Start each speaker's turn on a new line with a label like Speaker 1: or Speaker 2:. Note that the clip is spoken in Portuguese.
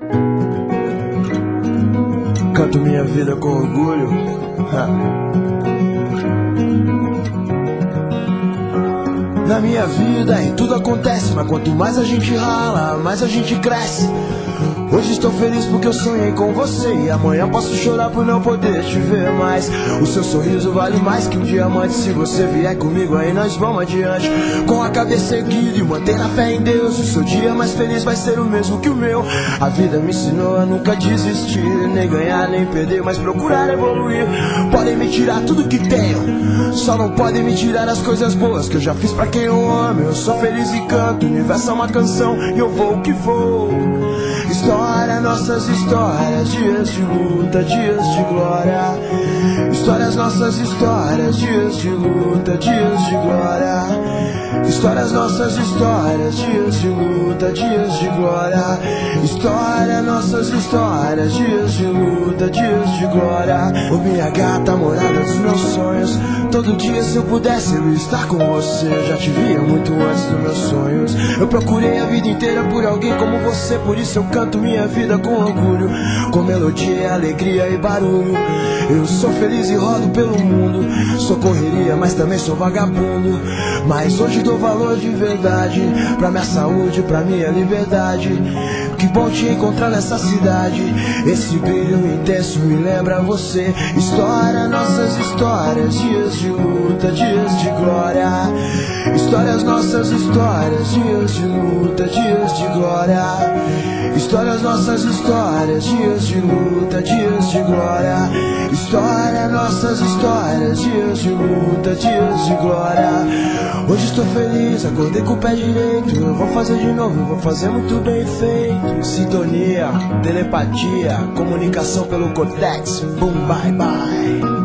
Speaker 1: Canto minha vida com orgulho. Na minha vida e tudo acontece, mas quanto mais a gente rala, mais a gente cresce. Hoje estou feliz porque eu sonhei com você, e amanhã posso chorar por não poder te ver mais. O seu sorriso vale mais que um diamante. Se você vier comigo aí nós vamos adiante, com a cabeça erguida e manter a fé em Deus. O seu dia mais feliz vai ser o mesmo que o meu. A vida me ensinou a nunca desistir, nem ganhar nem perder, mas procurar evoluir. Podem me tirar tudo que tenho, só não podem me tirar as coisas boas que eu já fiz pra quem eu amo. Eu sou feliz e canto, o universo é uma canção e eu vou que vou. História, nossas histórias, dias de luta, dias de glória. Histórias, nossas histórias, dias de luta, dias de glória. Histórias, nossas histórias, dias de luta, dias de glória. História, nossas histórias, dias de luta, dias de glória. Ô minha gata, morada dos meus sonhos, todo dia se eu pudesse eu ia estar com você. Eu já te via muito antes dos meus sonhos. Eu procurei a vida inteira por alguém como você, por isso eu canto minha vida com orgulho, com melodia, alegria e barulho. Eu sou feliz e rodo pelo mundo, sou correria, mas também sou vagabundo. Mas hoje dou valor de verdade pra minha saúde, pra minha liberdade. Que bom te encontrar nessa cidade, esse brilho intenso me lembra você. História, nossas histórias, dias de luta, dias de glória. Histórias, nossas histórias, dias de luta, dias de glória. Histórias, nossas histórias, dias de luta, dias de glória. História, nossas histórias, dias de luta, dias de glória. Hoje estou feliz, acordei com o pé direito. Eu vou fazer de novo, eu vou fazer muito bem feito. Sintonia, telepatia, comunicação pelo cortex. Boom, bye, bye.